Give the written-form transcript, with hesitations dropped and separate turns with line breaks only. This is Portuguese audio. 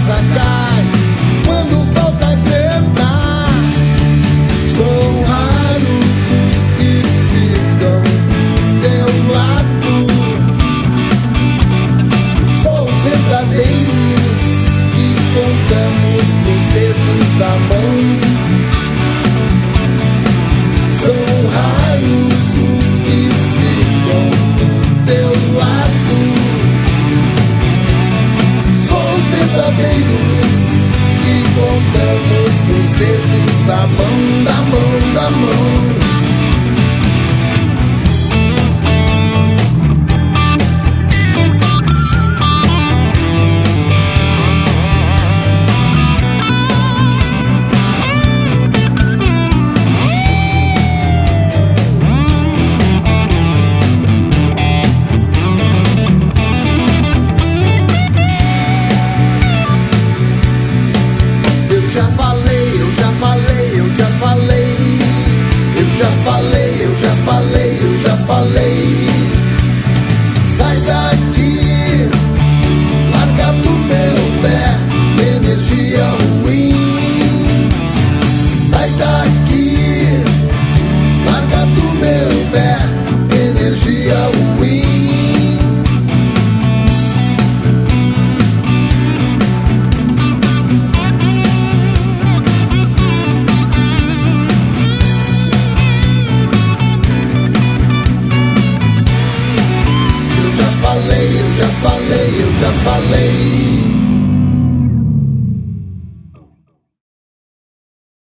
casa cai quando falta grana. São raros os que ficam do teu lado. Só os verdadeiros que contamos nos dedos da mão. São raros os que ficam do teu lado. São os verdadeiros que contamos nos dedos da mão, da mão, da mão. Eu já falei. Sai daqui, larga do meu pé, energia ruim. Sai daqui, larga do meu pé, energia ruim. Eu já falei.